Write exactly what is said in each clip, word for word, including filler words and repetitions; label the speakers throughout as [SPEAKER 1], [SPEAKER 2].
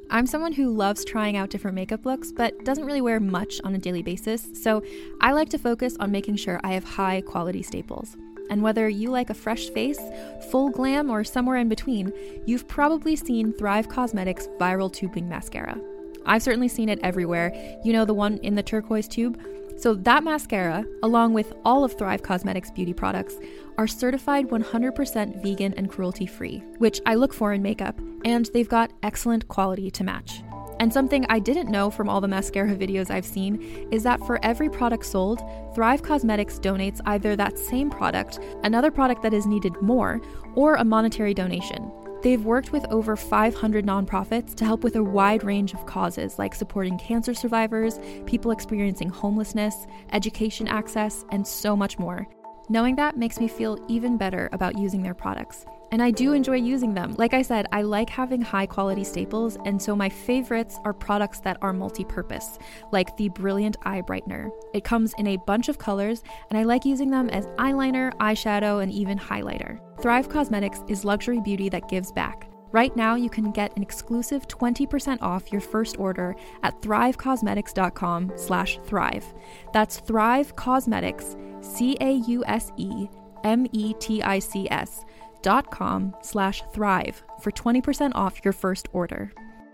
[SPEAKER 1] I'm someone who loves trying out different makeup looks, but doesn't really wear much on a daily basis, so I like to focus on making sure I have high quality staples. And whether you like a fresh face, full glam, or somewhere in between, you've probably seen Thrive Causemetics Viral Tubing Mascara. I've certainly seen it everywhere. You know, the one in the turquoise tube? So that mascara, along with all of Thrive Causemetics beauty products, are certified one hundred percent vegan and cruelty-free, which I look for in makeup, and they've got excellent quality to match. And something I didn't know from all the mascara videos I've seen is that for every product sold, Thrive Causemetics donates either that same product, another product that is needed more, or a monetary donation. They've worked with over five hundred nonprofits to help with a wide range of causes like supporting cancer survivors, people experiencing homelessness, education access, and so much more. Knowing that makes me feel even better about using their products. And I do enjoy using them. Like I said, I like having high quality staples, and so my favorites are products that are multi-purpose, like the Brilliant Eye Brightener. It comes in a bunch of colors, and I like using them as eyeliner, eyeshadow, and even highlighter. Thrive Causemetics is luxury beauty that gives back. Right now, you can get an exclusive twenty percent off your first order at thrivecausemetics.com slash thrive. That's Thrive Causemetics, C A U S E M E T I C S dot com slash thrive for twenty percent off your first order.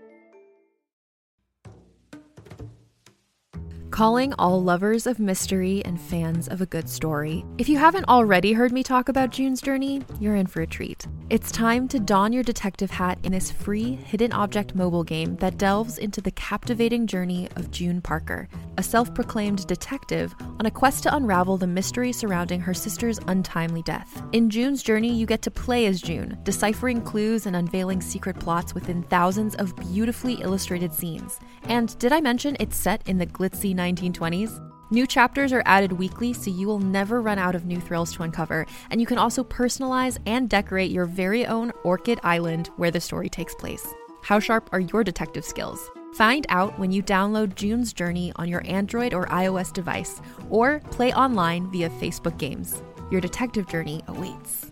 [SPEAKER 1] Calling all lovers of mystery and fans of a good story. If you haven't already heard me talk about June's Journey, you're in for a treat. It's time to don your detective hat in this free hidden object mobile game that delves into the captivating journey of June Parker, a self-proclaimed detective on a quest to unravel the mystery surrounding her sister's untimely death. In June's Journey, you get to play as June, deciphering clues and unveiling secret plots within thousands of beautifully illustrated scenes. And did I mention it's set in the glitzy nineteen twenties? New chapters are added weekly, so you will never run out of new thrills to uncover, and you can also personalize and decorate your very own Orchid Island where the story takes place. How sharp are your detective skills? Find out when you download June's Journey on your Android or iOS device, or play online via Facebook Games. Your detective journey awaits.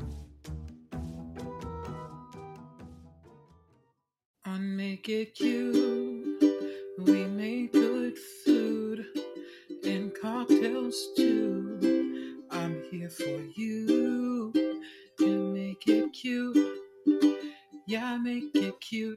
[SPEAKER 2] On Make It Cute, we make good food and cocktails too. I'm here for you to make it cute. Yeah, make it cute.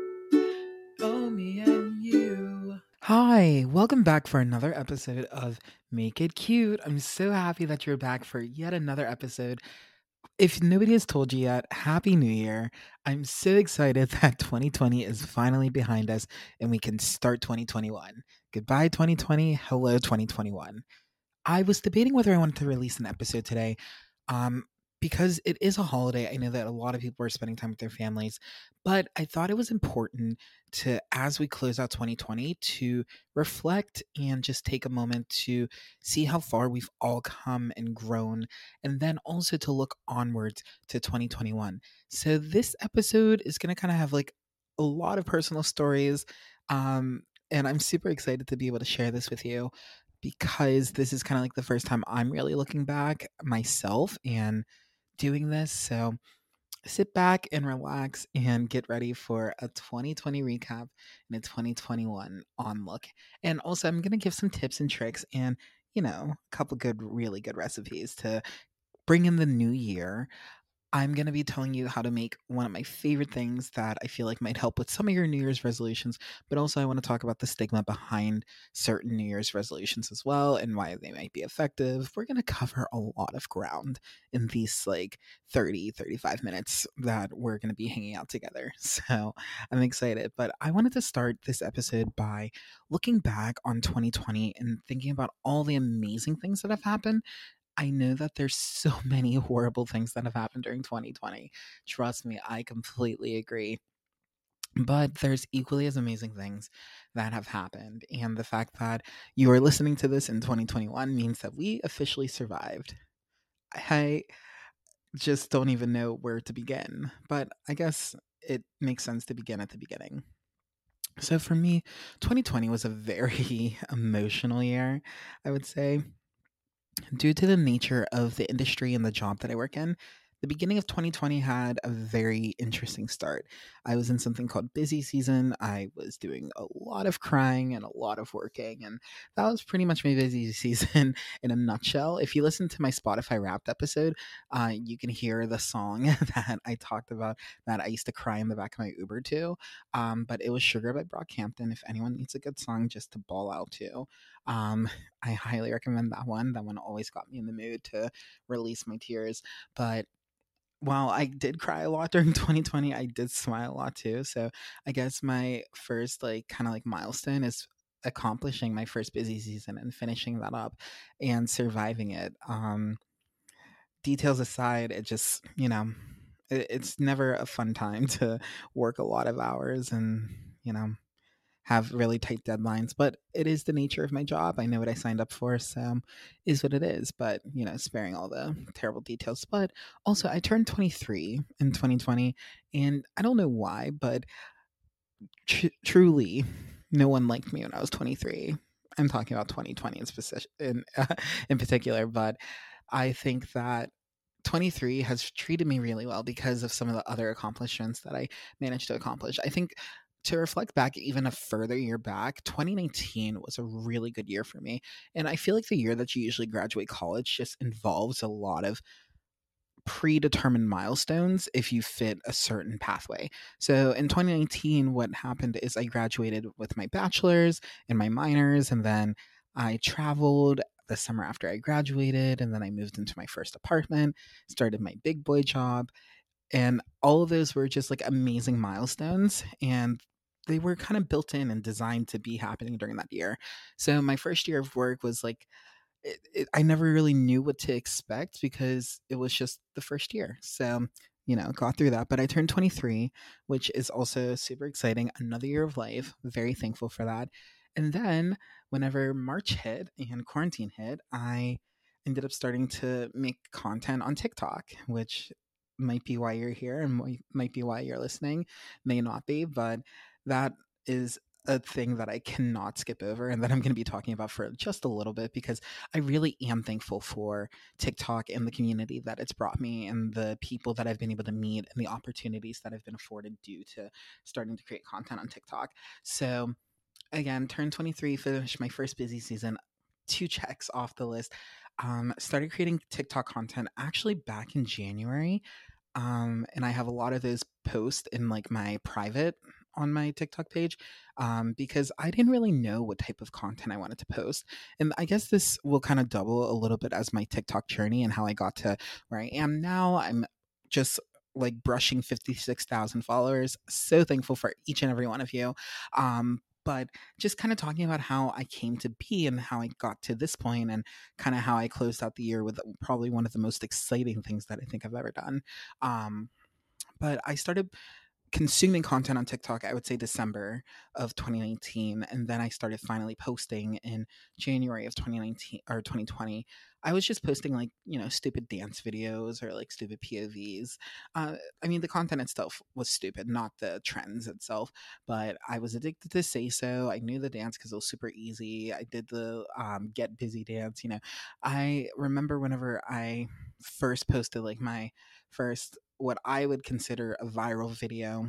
[SPEAKER 2] Oh, me and you. Hi, welcome back for another episode of Make It Cute. I'm so happy that you're back for yet another episode. If nobody has told you yet, Happy New Year. I'm so excited that twenty twenty is finally behind us and we can start twenty twenty-one. Goodbye, twenty twenty. Hello, twenty twenty-one. I was debating whether I wanted to release an episode today um, because it is a holiday. I know that a lot of people are spending time with their families, but I thought it was important to, as we close out twenty twenty, to reflect and just take a moment to see how far we've all come and grown, and then also to look onwards to twenty twenty-one. So this episode is going to kind of have like a lot of personal stories, um, and I'm super excited to be able to share this with you, because this is kind of like the first time I'm really looking back myself and doing this. So sit back and relax and get ready for a twenty twenty recap and a twenty twenty-one on look. And also, I'm going to give some tips and tricks and, you know, a couple good, really good recipes to bring in the new year. I'm going to be telling you how to make one of my favorite things that I feel like might help with some of your New Year's resolutions, but also I want to talk about the stigma behind certain New Year's resolutions as well and why they might be effective. We're going to cover a lot of ground in these like thirty, thirty-five minutes that we're going to be hanging out together. So I'm excited, but I wanted to start this episode by looking back on twenty twenty and thinking about all the amazing things that have happened. I know that there's so many horrible things that have happened during twenty twenty. Trust me, I completely agree. But there's equally as amazing things that have happened. And the fact that you are listening to this in twenty twenty-one means that we officially survived. I just don't even know where to begin. But I guess it makes sense to begin at the beginning. So for me, twenty twenty was a very emotional year, I would say. Due to the nature of the industry and the job that I work in, the beginning of twenty twenty had a very interesting start. I was in something called busy season. I was doing a lot of crying and a lot of working, and that was pretty much my busy season in a nutshell. If you listen to my Spotify Wrapped episode, uh, you can hear the song that I talked about that I used to cry in the back of my Uber to. Um, but it was Sugar by Brockhampton. If anyone needs a good song just to bawl out to, um, I highly recommend that one. That one always got me in the mood to release my tears. But while I did cry a lot during twenty twenty, I did smile a lot too. So I guess my first like kind of like milestone is accomplishing my first busy season and finishing that up and surviving it. Um, details aside, it just, you know, it, it's never a fun time to work a lot of hours and, you know, have really tight deadlines, but it is the nature of my job. I know what I signed up for, so is what it is. But you know, sparing all the terrible details. But also, I turned twenty-three in twenty twenty, and I don't know why, but tr- truly, no one liked me when I was twenty-three. I'm talking about twenty twenty in specific, in, uh, in particular, but I think that twenty-three has treated me really well because of some of the other accomplishments that I managed to accomplish. I think to reflect back even a further year back, twenty nineteen was a really good year for me. And I feel like the year that you usually graduate college just involves a lot of predetermined milestones if you fit a certain pathway. So in twenty nineteen, what happened is I graduated with my bachelor's and my minors, and then I traveled the summer after I graduated, and then I moved into my first apartment, started my big boy job, and all of those were just like amazing milestones. And they were kind of built in and designed to be happening during that year. So my first year of work was like, it, it, I never really knew what to expect because it was just the first year. So, you know, got through that. But I turned twenty-three, which is also super exciting. Another year of life. Very thankful for that. And then whenever March hit and quarantine hit, I ended up starting to make content on TikTok, which might be why you're here and might might be why you're listening, may not be, but that is a thing that I cannot skip over and that I'm going to be talking about for just a little bit because I really am thankful for TikTok and the community that it's brought me and the people that I've been able to meet and the opportunities that I've been afforded due to starting to create content on TikTok. So again, turned twenty-three, finished my first busy season, two checks off the list. Um, started creating TikTok content actually back in January. Um, and I have a lot of those posts in like my private on my TikTok page um, because I didn't really know what type of content I wanted to post. And I guess this will kind of double a little bit as my TikTok journey and how I got to where I am now. I'm just like brushing fifty-six thousand followers. So thankful for each and every one of you. Um, but just kind of talking about how I came to be and how I got to this point and kind of how I closed out the year with probably one of the most exciting things that I think I've ever done. Um, but I started consuming content on TikTok, I would say December of twenty nineteen. And then I started finally posting in January of twenty nineteen or twenty twenty. I was just posting like, you know, stupid dance videos or like stupid P O Vs. Uh, I mean, the content itself was stupid, not the trends itself, but I was addicted to Say So. I knew the dance because it was super easy. I did the um, Get Busy dance, you know. I remember whenever I first posted like my first what I would consider a viral video.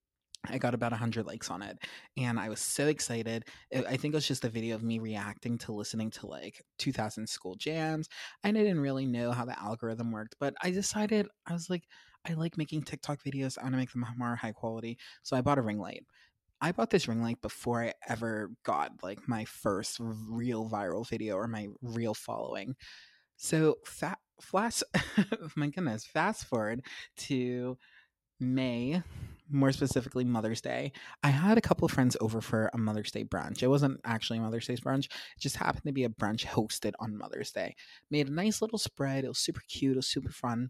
[SPEAKER 2] I got about one hundred likes on it and I was so excited. It, I think it was just a video of me reacting to listening to like two thousand school jams. I didn't really know how the algorithm worked, but I decided I was like, I like making TikTok videos. I want to make them more high quality. So I bought a ring light. I bought this ring light before I ever got like my first real viral video or my real following. So fa- flash, my goodness, fast forward to May, more specifically Mother's Day. I had a couple of friends over for a Mother's Day brunch. It wasn't actually Mother's Day's brunch. It just happened to be a brunch hosted on Mother's Day. Made a nice little spread. It was super cute. It was super fun.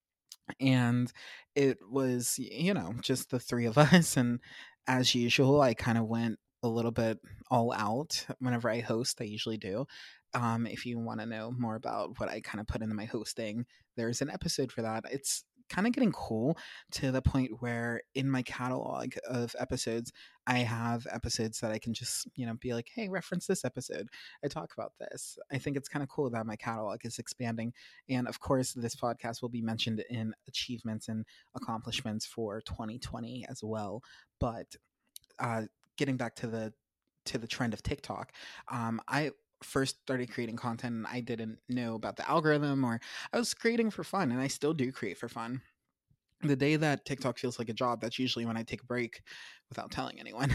[SPEAKER 2] And it was, you know, just the three of us. And as usual, I kind of went a little bit all out whenever I host. I usually do. Um, if you want to know more about what I kind of put into my hosting, there's an episode for that. It's kind of getting cool to the point where in my catalog of episodes, I have episodes that I can just, you know, be like, hey, reference this episode. I talk about this. I think it's kind of cool that my catalog is expanding. And of course, this podcast will be mentioned in achievements and accomplishments for twenty twenty as well. But uh, getting back to the to the trend of TikTok, um, I first started creating content and I didn't know about the algorithm, or I was creating for fun, and I still do create for fun. The day that TikTok feels like a job, that's usually when I take a break without telling anyone.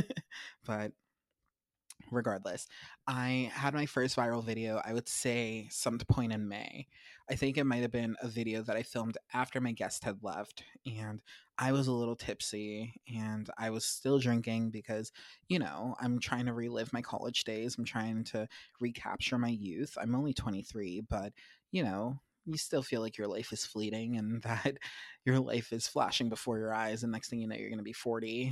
[SPEAKER 2] But regardless, I had my first viral video, I would say, some point in May. I think it might have been a video that I filmed after my guest had left, and I was a little tipsy and I was still drinking because, you know, I'm trying to relive my college days. I'm trying to recapture my youth. I'm only twenty-three, but, you know, you still feel like your life is fleeting and that your life is flashing before your eyes. And next thing you know, you're going to be forty.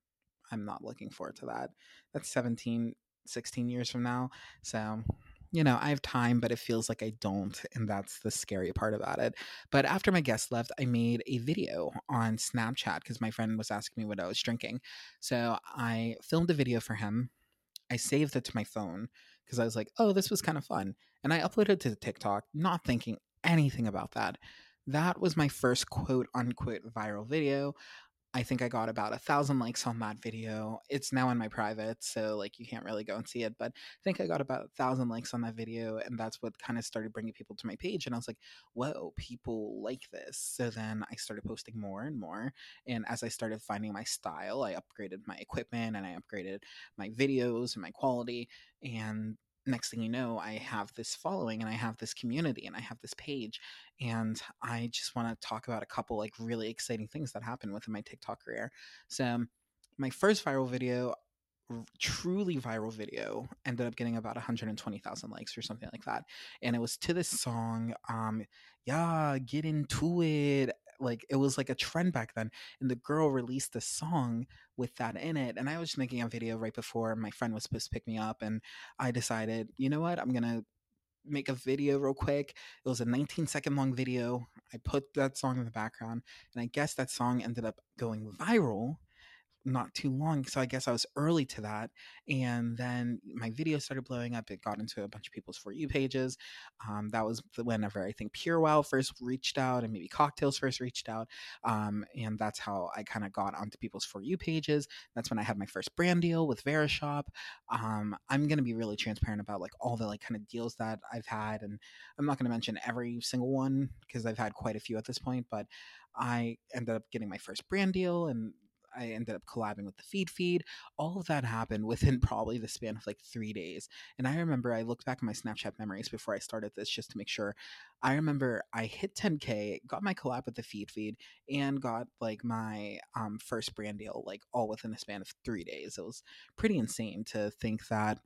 [SPEAKER 2] I'm not looking forward to that. That's seventeen, sixteen years from now. So, you know, I have time, but it feels like I don't. And that's the scary part about it. But after my guest left, I made a video on Snapchat because my friend was asking me what I was drinking. So I filmed a video for him. I saved it to my phone because I was like, oh, this was kind of fun. And I uploaded it to TikTok, not thinking anything about that. That was my first quote unquote viral video. I think I got about a thousand likes on that video. It's now in my private, so like you can't really go and see it. But I think I got about a thousand likes on that video, and that's what kind of started bringing people to my page. And I was like, "Whoa, people like this!" So then I started posting more and more. And as I started finding my style, I upgraded my equipment and I upgraded my videos and my quality. And next thing you know, I have this following and I have this community and I have this page, and I just want to talk about a couple like really exciting things that happened within my TikTok career. So my first viral video, r- truly viral video, ended up getting about one hundred twenty thousand likes or something like that, and it was to this song, um yeah, get into it. Like it was like a trend back then, and the girl released a song with that in it, and I was just making a video right before my friend was supposed to pick me up, and I decided, you know what, I'm gonna make a video real quick. It was a nineteen second long video. I put that song in the background, and I guess that song ended up going viral not too long. So I guess I was early to that. And then my video started blowing up. It got into a bunch of people's For You pages. Um, that was the, whenever I think Pure Wow first reached out, and maybe Cocktails first reached out. Um, and that's how I kind of got onto people's For You pages. That's when I had my first brand deal with Verishop. Um, I'm going to be really transparent about like all the like kind of deals that I've had. And I'm not going to mention every single one because I've had quite a few at this point, but I ended up getting my first brand deal, and I ended up collabing with the Feed Feed. All of that happened within probably the span of like three days. And I remember I looked back at my Snapchat memories before I started this just to make sure. I remember I hit ten K, got my collab with the Feed Feed, and got like my um, first brand deal, like all within the span of three days. It was pretty insane to think that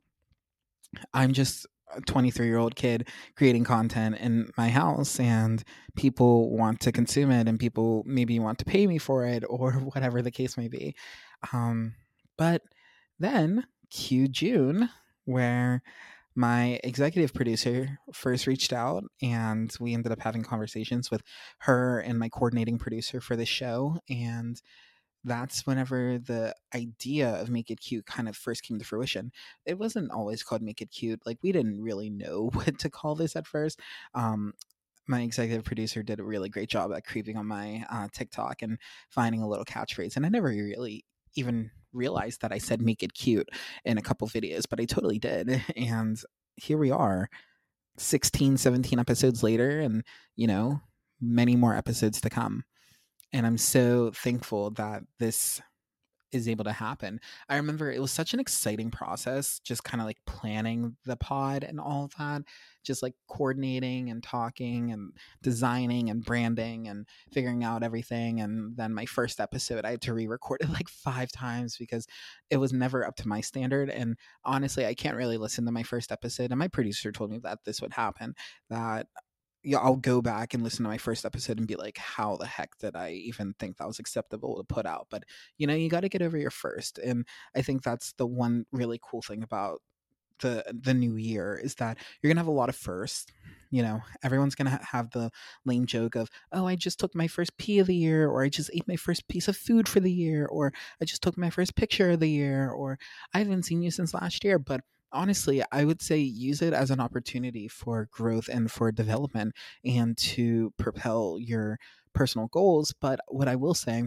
[SPEAKER 2] I'm just a twenty-three year old kid creating content in my house, and people want to consume it, and people maybe want to pay me for it or whatever the case may be. Um, but then cue June, where my executive producer first reached out, and we ended up having conversations with her and my coordinating producer for the show. And that's whenever the idea of Make It Cute kind of first came to fruition. It wasn't always called Make It Cute. Like, we didn't really know what to call this at first. Um, my executive producer did a really great job at creeping on my uh, TikTok and finding a little catchphrase. And I never really even realized that I said Make It Cute in a couple videos, but I totally did. And here we are, sixteen, seventeen episodes later, and, you know, many more episodes to come. And I'm so thankful that this is able to happen. I remember it was such an exciting process, just kind of like planning the pod and all of that, just like coordinating and talking and designing and branding and figuring out everything. And then my first episode, I had to re-record it like five times because it was never up to my standard. And honestly, I can't really listen to my first episode. And my producer told me that this would happen, that yeah, I'll go back and listen to my first episode and be like, how the heck did I even think that was acceptable to put out? But, you know, you got to get over your first. And I think that's the one really cool thing about the the new year is that you're gonna have a lot of firsts. You know, everyone's gonna ha- have the lame joke of, "Oh, I just took my first pee of the year," or "I just ate my first piece of food for the year," or "I just took my first picture of the year," or "I haven't seen you since last year." But honestly, I would say use it as an opportunity for growth and for development and to propel your personal goals. But what I will say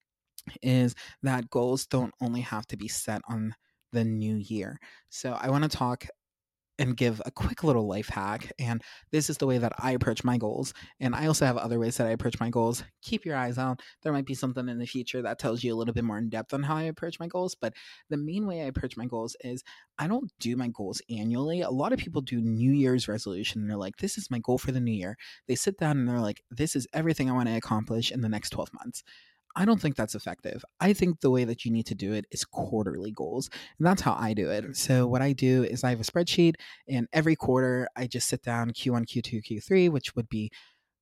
[SPEAKER 2] is that goals don't only have to be set on the new year. So I want to talk and give a quick little life hack. And this is the way that I approach my goals. And I also have other ways that I approach my goals. Keep your eyes out. There might be something in the future that tells you a little bit more in depth on how I approach my goals. But the main way I approach my goals is I don't do my goals annually. A lot of people do New Year's resolution. And they're like, this is my goal for the new year. They sit down and they're like, this is everything I want to accomplish in the next twelve months. I don't think that's effective. I think the way that you need to do it is quarterly goals. And that's how I do it. So, what I do is I have a spreadsheet, and every quarter I just sit down Q one, Q two, Q three, which would be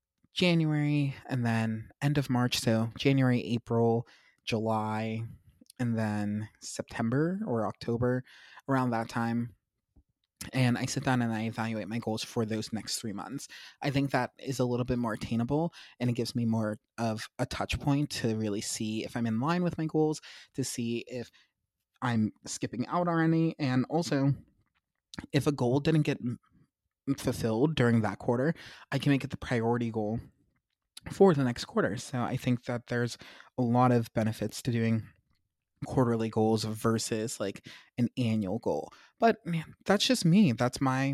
[SPEAKER 2] January and then end of March. So, January, April, July, and then September or October, around that time. And I sit down and I evaluate my goals for those next three months. I think that is a little bit more attainable, and it gives me more of a touch point to really see if I'm in line with my goals, to see if I'm skipping out on any, and also if a goal didn't get m- fulfilled during that quarter, I can make it the priority goal for the next quarter. So I think that there's a lot of benefits to doing quarterly goals versus like an annual goal. But man, that's just me. That's my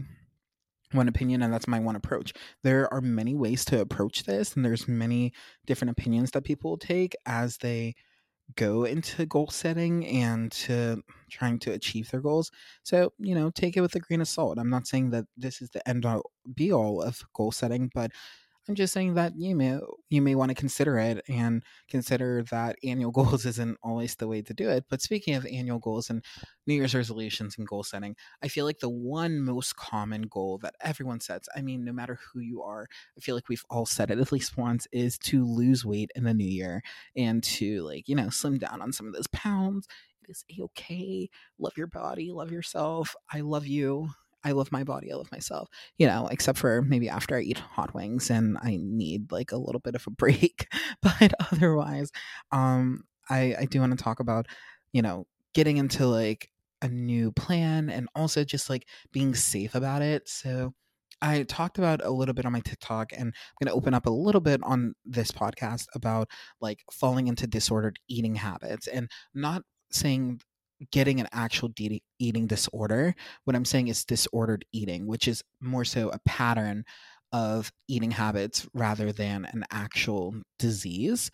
[SPEAKER 2] one opinion, and that's my one approach. There are many ways to approach this, and there's many different opinions that people take as they go into goal setting and to trying to achieve their goals. So, you know, take it with a grain of salt. I'm not saying that this is the end all be all of goal setting, but I'm just saying that you may you may want to consider it, and consider that annual goals isn't always the way to do it. But speaking of annual goals and New Year's resolutions and goal setting, I feel like the one most common goal that everyone sets, I mean, no matter who you are, I feel like we've all said it at least once, is to lose weight in the new year and to, like, you know, slim down on some of those pounds. It is okay. Love your body, love yourself. I love you. I love my body. I love myself, you know, except for maybe after I eat hot wings and I need like a little bit of a break. But otherwise, um, I, I do want to talk about, you know, getting into like a new plan, and also just like being safe about it. So I talked about a little bit on my TikTok, and I'm going to open up a little bit on this podcast about like falling into disordered eating habits, and not saying getting an actual de- eating disorder. What I'm saying is disordered eating, which is more so a pattern of eating habits rather than an actual disease.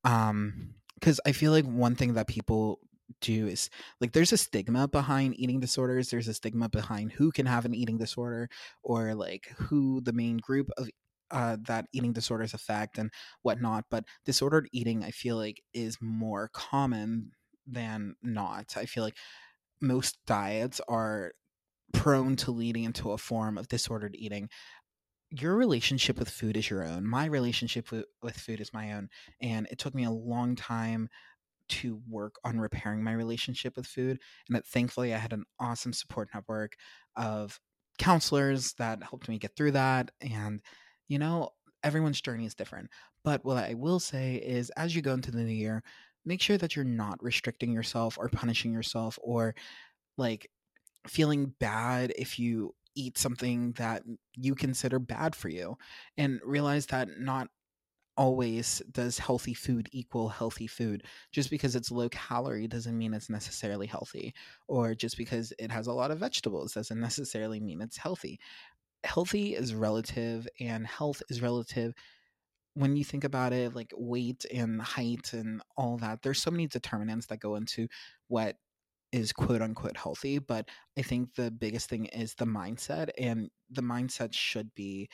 [SPEAKER 2] Um, because I feel like one thing that people do is, like, there's a stigma behind eating disorders. There's a stigma behind who can have an eating disorder, or like who the main group of uh, that eating disorders affect and whatnot. But disordered eating, I feel like, is more common than not. I feel like most diets are prone to leading into a form of disordered eating. Your relationship with food is your own. My relationship with, with food is my own. And it took me a long time to work on repairing my relationship with food. And that thankfully I had an awesome support network of counselors that helped me get through that. And, you know, everyone's journey is different. But what I will say is, as you go into the new year, make sure that you're not restricting yourself or punishing yourself, or like feeling bad if you eat something that you consider bad for you. And realize that not always does healthy food equal healthy food. Just because it's low calorie doesn't mean it's necessarily healthy, or just because it has a lot of vegetables doesn't necessarily mean it's healthy. Healthy is relative, and health is relative. When you think about it, like weight and height and all that, there's so many determinants that go into what is quote unquote healthy. But I think the biggest thing is the mindset, and the mindset should be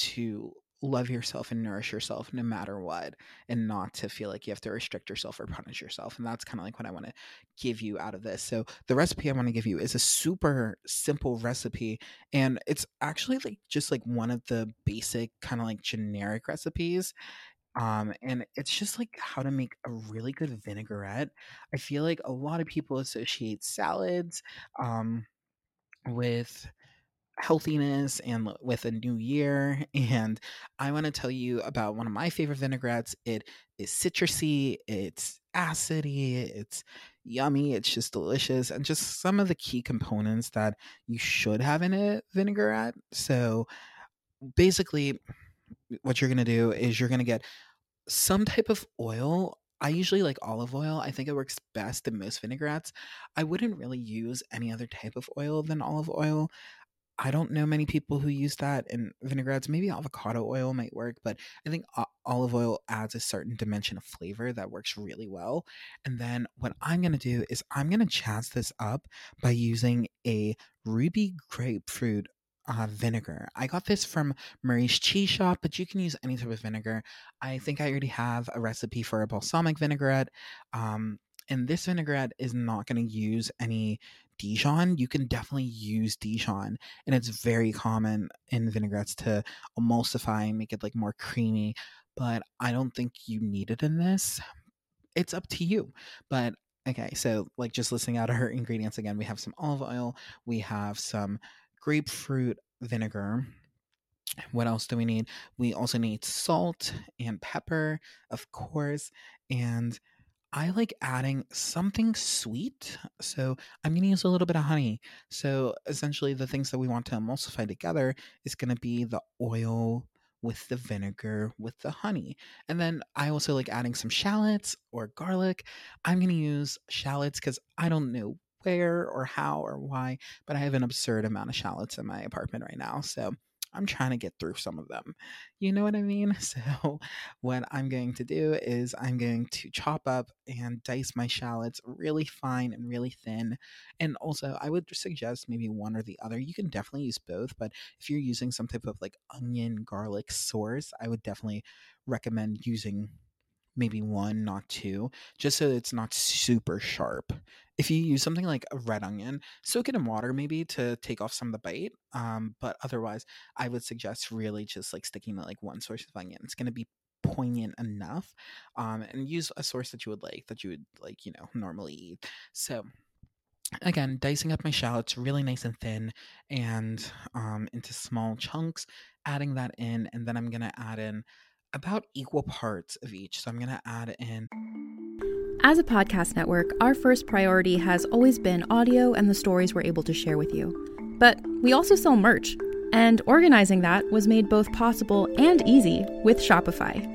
[SPEAKER 2] to love yourself and nourish yourself no matter what, and not to feel like you have to restrict yourself or punish yourself. And that's kind of like what I want to give you out of this. So the recipe I want to give you is a super simple recipe, and it's actually like just like one of the basic kind of like generic recipes. Um, and it's just like how to make a really good vinaigrette. I feel like a lot of people associate salads, um, with healthiness and with a new year. And I want to tell you about one of my favorite vinaigrettes. It is citrusy, it's acidy, it's yummy, it's just delicious, and just some of the key components that you should have in a vinaigrette. So basically, what you're going to do is you're going to get some type of oil. I usually like olive oil. I think it works best in most vinaigrettes. I wouldn't really use any other type of oil than olive oil. I don't know many people who use that in vinaigrettes. Maybe avocado oil might work, but I think o- olive oil adds a certain dimension of flavor that works really well. And then what I'm going to do is I'm going to chance this up by using a ruby grapefruit uh, vinegar. I got this from Murray's Cheese Shop, but you can use any type of vinegar. I think I already have a recipe for a balsamic vinaigrette. Um, and this vinaigrette is not going to use any Dijon. You can definitely use Dijon, and it's very common in vinaigrettes to emulsify and make it like more creamy, but I don't think you need it in this. It's up to you. But okay, so like just listing out her ingredients again, we have some olive oil, we have some grapefruit vinegar. What else do we need? We also need salt and pepper, of course, and I like adding something sweet. So I'm going to use a little bit of honey. So essentially, the things that we want to emulsify together is going to be the oil with the vinegar with the honey. And then I also like adding some shallots or garlic. I'm going to use shallots because I don't know where or how or why, but I have an absurd amount of shallots in my apartment right now. So I'm trying to get through some of them. You know what I mean? So what I'm going to do is I'm going to chop up and dice my shallots really fine and really thin. And also, I would suggest maybe one or the other. You can definitely use both, but if you're using some type of like onion garlic sauce, I would definitely recommend using maybe one, not two, just so it's not super sharp. If you use something like a red onion, soak it in water maybe to take off some of the bite. Um, but otherwise, I would suggest really just like sticking to like one source of onion. It's going to be poignant enough. Um, and use a source that you would like, that you would like, you know, normally eat. So again, dicing up my shallots really nice and thin and um, into small chunks, adding that in, and then I'm going to add in about equal parts of each. So I'm going to add in.
[SPEAKER 1] As a podcast network, our first priority has always been audio and the stories we're able to share with you. But we also sell merch, and organizing that was made both possible and easy with Shopify.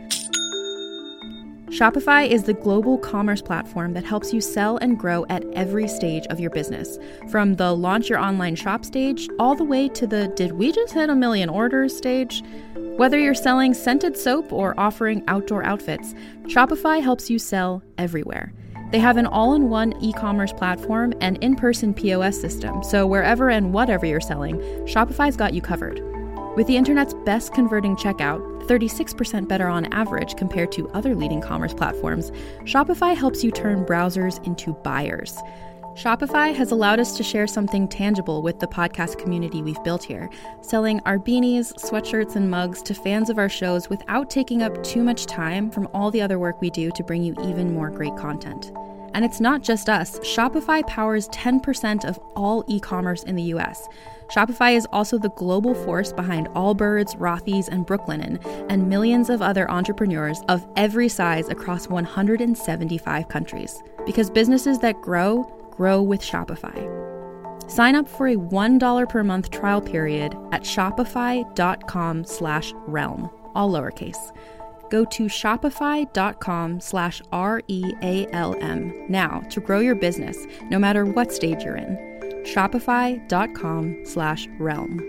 [SPEAKER 1] Shopify is the global commerce platform that helps you sell and grow at every stage of your business, from the launch your online shop stage all the way to the did we just hit a million orders stage. Whether you're selling scented soap or offering outdoor outfits, Shopify helps you sell everywhere. They have an all-in-one e-commerce platform and in-person P O S system, so wherever and whatever you're selling, Shopify's got you covered. With the internet's best converting checkout, thirty-six percent better on average compared to other leading commerce platforms, Shopify helps you turn browsers into buyers. Shopify has allowed us to share something tangible with the podcast community we've built here, selling our beanies, sweatshirts, and mugs to fans of our shows without taking up too much time from all the other work we do to bring you even more great content. And it's not just us. Shopify powers ten percent of all e-commerce in the U S. Shopify is also the global force behind Allbirds, Rothy's, and Brooklinen, and millions of other entrepreneurs of every size across one hundred seventy-five countries. Because businesses that grow, grow with Shopify. Sign up for a one dollar per month trial period at shopify.com slash realm, all lowercase. Go to shopify.com slash R-E-A-L-M now to grow your business, no matter what stage you're in. Shopify.com slash realm.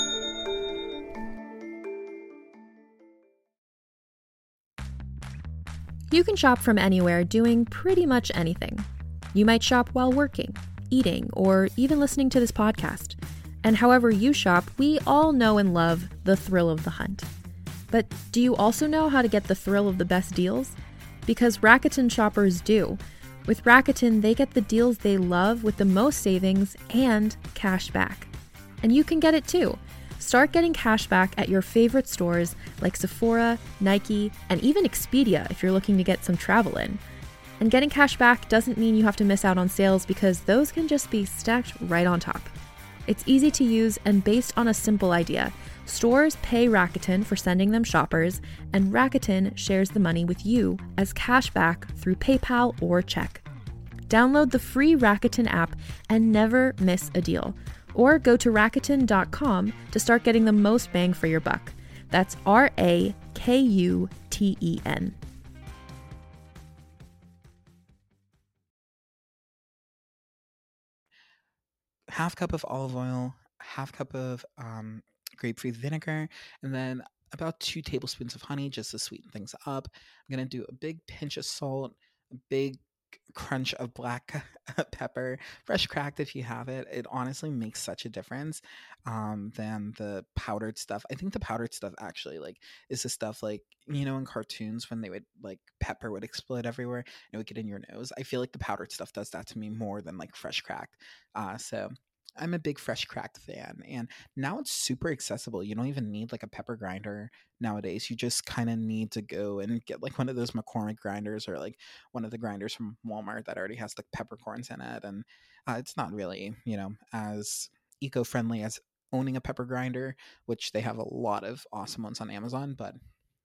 [SPEAKER 1] You can shop from anywhere doing pretty much anything. You might shop while working, eating, or even listening to this podcast. And however you shop, we all know and love the thrill of the hunt. But do you also know how to get the thrill of the best deals? Because Rakuten shoppers do. With Rakuten, they get the deals they love with the most savings and cash back. And you can get it too. Start getting cash back at your favorite stores like Sephora, Nike, and even Expedia if you're looking to get some travel in. And getting cash back doesn't mean you have to miss out on sales because those can just be stacked right on top. It's easy to use and based on a simple idea. Stores pay Rakuten for sending them shoppers, and Rakuten shares the money with you as cash back through PayPal or check. Download the free Rakuten app and never miss a deal. Or go to Rakuten dot com to start getting the most bang for your buck. That's R A K U T E N.
[SPEAKER 2] Half cup of olive oil, half cup of um, grapefruit vinegar, and then about two tablespoons of honey just to sweeten things up. I'm going to do a big pinch of salt, a big crunch of black pepper, fresh cracked if you have it. It honestly makes such a difference um, than the powdered stuff. I think the powdered stuff actually like is the stuff like, you know, in cartoons when they would like pepper would explode everywhere and it would get in your nose. I feel like the powdered stuff does that to me more than like fresh cracked. Uh, so I'm a big fresh cracked fan, and now it's super accessible. You don't even need like a pepper grinder nowadays. You just kind of need to go and get like one of those McCormick grinders or like one of the grinders from Walmart that already has like peppercorns in it, and uh, it's not really, you know, as eco-friendly as owning a pepper grinder, which they have a lot of awesome ones on Amazon, but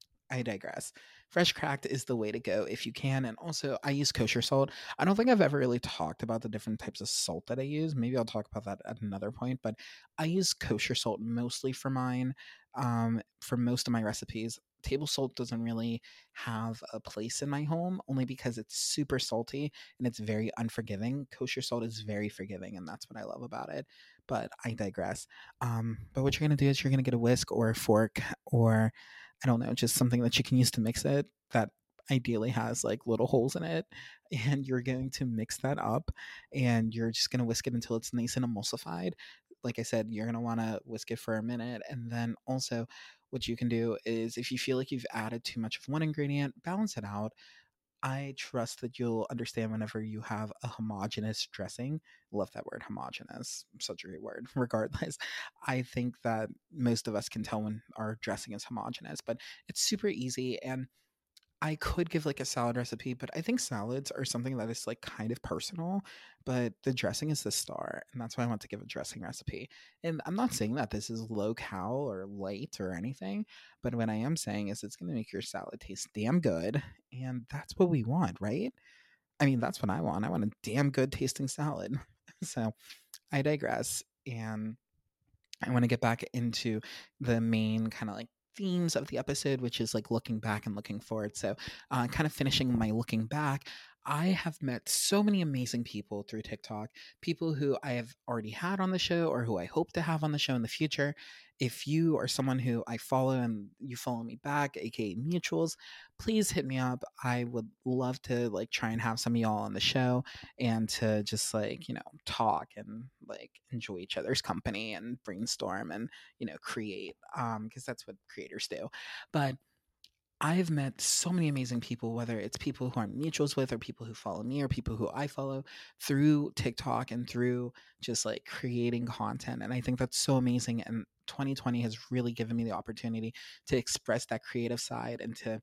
[SPEAKER 2] I digress. Fresh cracked is the way to go if you can. And also, I use kosher salt. I don't think I've ever really talked about the different types of salt that I use. Maybe I'll talk about that at another point. But I use kosher salt mostly for mine, um, for most of my recipes. Table salt doesn't really have a place in my home only because it's super salty and it's very unforgiving. Kosher salt is very forgiving, and that's what I love about it. But I digress. Um, but what you're going to do is you're going to get a whisk or a fork or I don't know, just something that you can use to mix it that ideally has like little holes in it. And you're going to mix that up and you're just going to whisk it until it's nice and emulsified. Like I said, you're going to want to whisk it for a minute. And then also, what you can do is if you feel like you've added too much of one ingredient, balance it out. I trust that you'll understand whenever you have a homogeneous dressing. Love that word, homogeneous. Such a great word. Regardless, I think that most of us can tell when our dressing is homogeneous, but it's super easy. And I could give like a salad recipe, but I think salads are something that is like kind of personal, but the dressing is the star. And that's why I want to give a dressing recipe. And I'm not saying that this is low cal or light or anything, but what I am saying is it's going to make your salad taste damn good. And that's what we want, right? I mean, that's what I want. I want a damn good tasting salad. So I digress. And I want to get back into the main kind of like themes of the episode, which is like looking back and looking forward. So, uh, kind of finishing my looking back, I have met so many amazing people through TikTok, people who I have already had on the show or who I hope to have on the show in the future. If you are someone who I follow and you follow me back, aka mutuals, please hit me up. I would love to like try and have some of y'all on the show and to just like, you know, talk and like enjoy each other's company and brainstorm and, you know, create um because that's what creators do. But I've met so many amazing people, whether it's people who I'm mutuals with or people who follow me or people who I follow through TikTok and through just like creating content. And I think that's so amazing. And twenty twenty has really given me the opportunity to express that creative side and to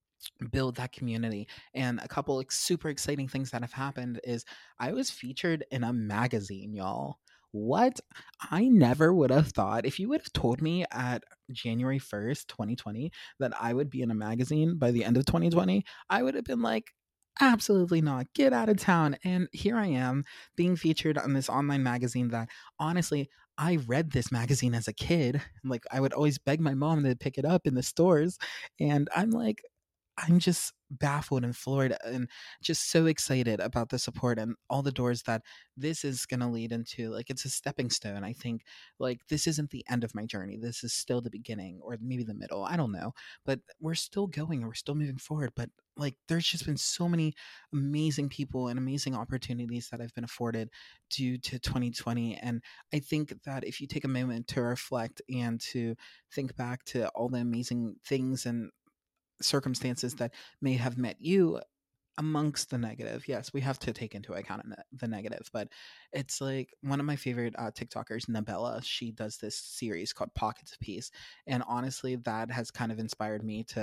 [SPEAKER 2] build that community. And a couple like super exciting things that have happened is I was featured in a magazine, y'all. What? I never would have thought if you would have told me at January first, twenty twenty, that I would be in a magazine by the end of twenty twenty, I would have been like, absolutely not. Get out of town. And here I am being featured on this online magazine that honestly, I read this magazine as a kid. Like I would always beg my mom to pick it up in the stores. And I'm like, I'm just baffled and floored and just so excited about the support and all the doors that this is going to lead into. Like, it's a stepping stone. I think, like, this isn't the end of my journey. This is still the beginning or maybe the middle. I don't know. But we're still going. We're still moving forward. But, like, there's just been so many amazing people and amazing opportunities that I've been afforded due to twenty twenty. And I think that if you take a moment to reflect and to think back to all the amazing things and circumstances that may have met you amongst the negative. Yes, we have to take into account the negative, but it's like one of my favorite uh, TikTokers, Nabella. She does this series called Pockets of Peace, and honestly, that has kind of inspired me to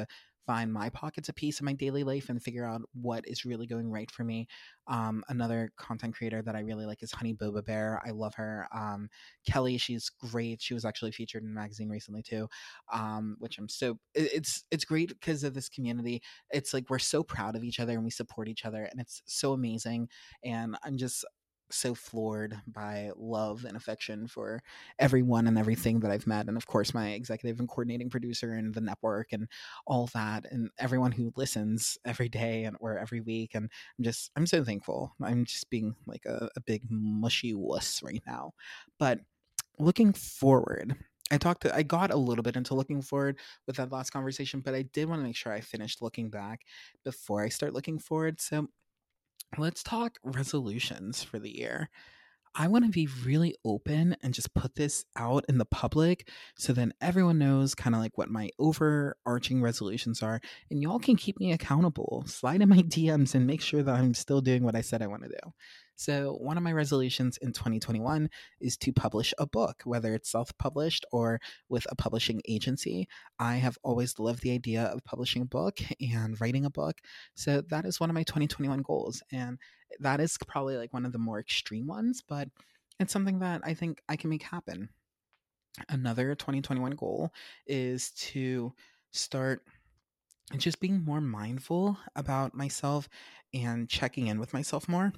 [SPEAKER 2] find my pockets of peace in my daily life and figure out what is really going right for me. Um, another content creator that I really like is Honey Boba Bear. I love her. Um, Kelly, she's great. She was actually featured in a magazine recently too, um, which I'm so it's it's great because of this community. It's like we're so proud of each other and we support each other, and it's so amazing. And I'm just so floored by love and affection for everyone and everything that I've met. And of course, my executive and coordinating producer and the network and all that, and everyone who listens every day and or every week. And I'm just, I'm so thankful. I'm just being like a, a big mushy wuss right now. But looking forward, I talked to, I got a little bit into looking forward with that last conversation, but I did want to make sure I finished looking back before I start looking forward. So let's talk resolutions for the year. I want to be really open and just put this out in the public so then everyone knows kind of like what my overarching resolutions are. And y'all can keep me accountable. Slide in my D Ms and make sure that I'm still doing what I said I want to do. So, one of my resolutions in twenty twenty-one is to publish a book, whether it's self published or with a publishing agency. I have always loved the idea of publishing a book and writing a book. So, that is one of my twenty twenty-one goals. And that is probably like one of the more extreme ones, but it's something that I think I can make happen. Another twenty twenty-one goal is to start just being more mindful about myself and checking in with myself more.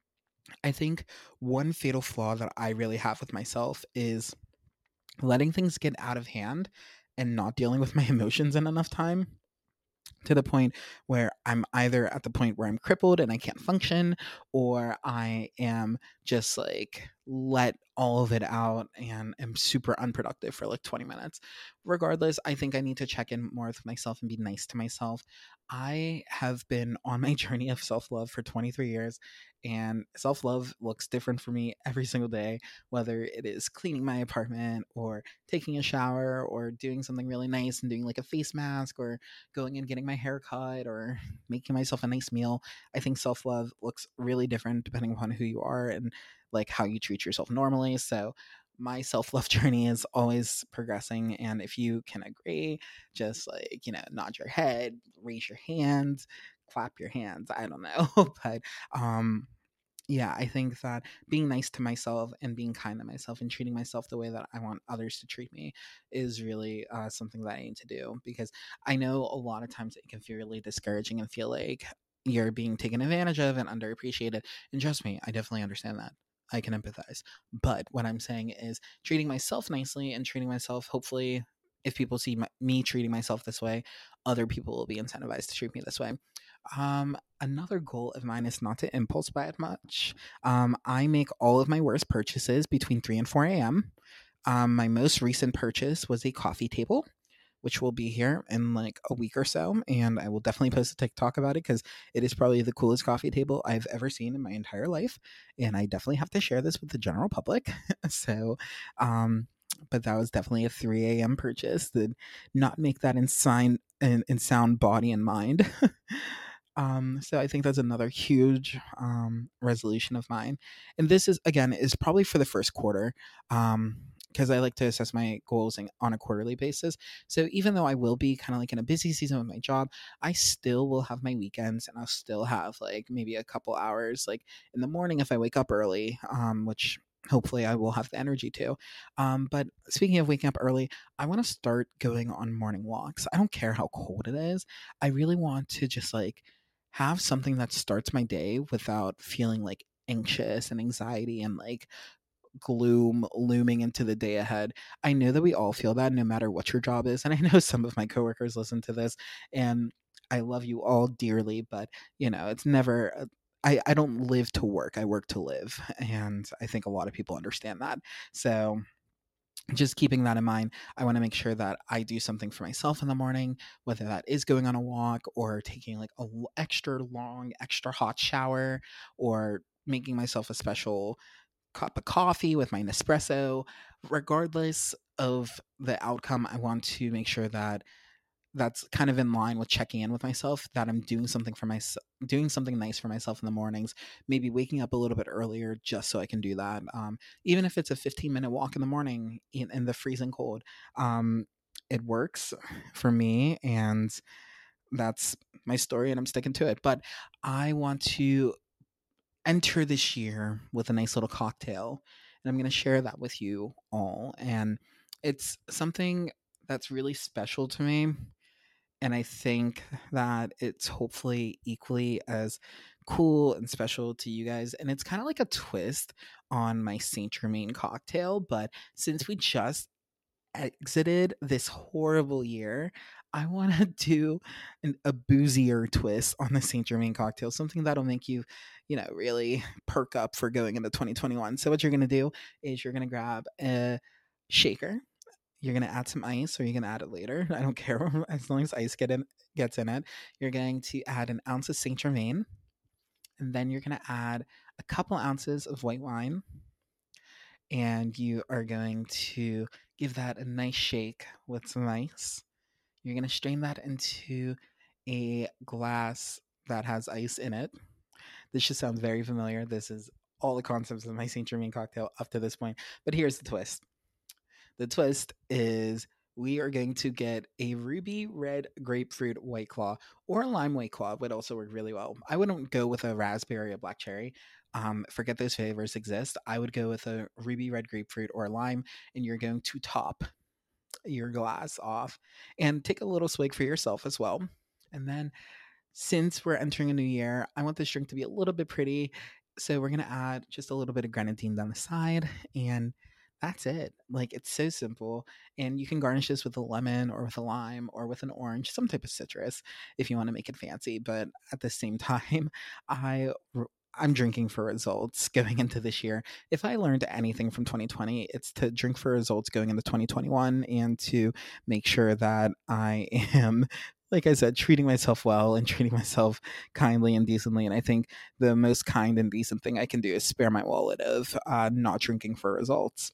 [SPEAKER 2] I think one fatal flaw that I really have with myself is letting things get out of hand and not dealing with my emotions in enough time, to the point where I'm either at the point where I'm crippled and I can't function, or I am just like let all of it out and am super unproductive for like twenty minutes. Regardless, I think I need to check in more with myself and be nice to myself. I have been on my journey of self love for twenty-three years, and self love looks different for me every single day, whether it is cleaning my apartment or taking a shower or doing something really nice and doing like a face mask or going and getting my hair cut or making myself a nice meal. I think self love looks really different depending upon who you are and like how you treat yourself normally. So my self love journey is always progressing. And if you can agree, just like, you know, nod your head, raise your hands, clap your hands. I don't know. but, um, yeah, I think that being nice to myself and being kind to myself and treating myself the way that I want others to treat me is really uh, something that I need to do, because I know a lot of times it can feel really discouraging and feel like you're being taken advantage of and underappreciated. And trust me, I definitely understand that. I can empathize. But what I'm saying is treating myself nicely and treating myself, hopefully, if people see my, me treating myself this way, other people will be incentivized to treat me this way. Um, another goal of mine is not to impulse buy it much. Um, I make all of my worst purchases between three and four a m. Um, my most recent purchase was a coffee table, which will be here in like a week or so. And I will definitely post a TikTok about it because it is probably the coolest coffee table I've ever seen in my entire life. And I definitely have to share this with the general public. so, um, but that was definitely a three a m purchase. Did not make that in sign in, in sound body and mind. Um, so I think that's another huge um, resolution of mine. And this is, again, is probably for the first quarter, um, because I like to assess my goals in, on a quarterly basis. So even though I will be kind of like in a busy season with my job, I still will have my weekends, and I'll still have like maybe a couple hours like in the morning if I wake up early, um, which hopefully I will have the energy to. Um, but speaking of waking up early, I want to start going on morning walks. I don't care how cold it is. I really want to just like have something that starts my day without feeling like anxious and anxiety and like gloom looming into the day ahead. I know that we all feel that no matter what your job is. And I know some of my coworkers listen to this, and I love you all dearly, but you know, it's never uh, I, I don't live to work. I work to live. And I think a lot of people understand that. So just keeping that in mind, I want to make sure that I do something for myself in the morning, whether that is going on a walk or taking like a l- extra long, extra hot shower, or making myself a special cup of coffee with my Nespresso. Regardless of the outcome, I want to make sure that that's kind of in line with checking in with myself, that I'm doing something for myself, doing something nice for myself in the mornings, maybe waking up a little bit earlier just so I can do that. Um, even if it's a fifteen minute walk in the morning in, in the freezing cold, um, it works for me. And that's my story and I'm sticking to it. But I want to enter this year with a nice little cocktail, and I'm going to share that with you all. And it's something that's really special to me. And I think that it's hopefully equally as cool and special to you guys. And it's kind of like a twist on my Saint Germain cocktail. But since we just exited this horrible year, I want to do an, a boozier twist on the Saint Germain cocktail, something that'll make you, you know, really perk up for going into twenty twenty-one. So, what you're going to do is you're going to grab a shaker. You're gonna add some ice, or you're gonna add it later. I don't care as long as ice get in gets in it. You're going to add an ounce of Saint Germain, and then you're gonna add a couple ounces of white wine, and you are going to give that a nice shake with some ice. You're gonna strain that into a glass that has ice in it. This should sound very familiar. This is all the concepts of my Saint Germain cocktail up to this point. But here's the twist. The twist is we are going to get a ruby red grapefruit white claw, or a lime white claw would also work really well. I wouldn't go with a raspberry or black cherry. Um, forget those flavors exist. I would go with a ruby red grapefruit or lime, and you're going to top your glass off and take a little swig for yourself as well. And then, since we're entering a new year, I want this drink to be a little bit pretty. So we're going to add just a little bit of grenadine down the side, and that's it. Like, it's so simple. And you can garnish this with a lemon or with a lime or with an orange, some type of citrus if you want to make it fancy. But at the same time, I I'm drinking for results going into this year. If I learned anything from twenty twenty, it's to drink for results going into twenty twenty-one, and to make sure that I am, like I said, treating myself well and treating myself kindly and decently. And I think the most kind and decent thing I can do is spare my wallet of uh, not drinking for results.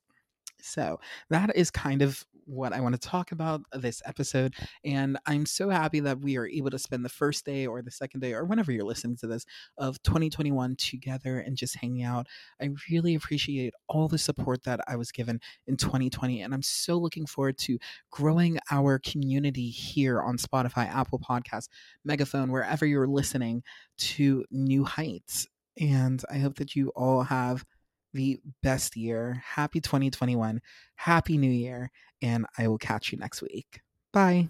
[SPEAKER 2] So that is kind of what I want to talk about this episode. And I'm so happy that we are able to spend the first day or the second day or whenever you're listening to this of twenty twenty-one together and just hanging out. I really appreciate all the support that I was given in twenty twenty. And I'm so looking forward to growing our community here on Spotify, Apple Podcasts, Megaphone, wherever you're listening, to new heights. And I hope that you all have the best year. Happy twenty twenty-one. Happy New Year. And I will catch you next week. Bye.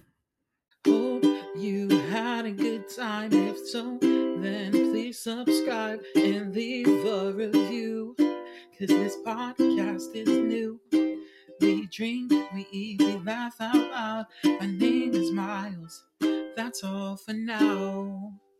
[SPEAKER 3] Hope you had a good time. If so, then please subscribe and leave a review, because this podcast is new. We drink, we eat, we laugh out loud. My name is Miles. That's all for now.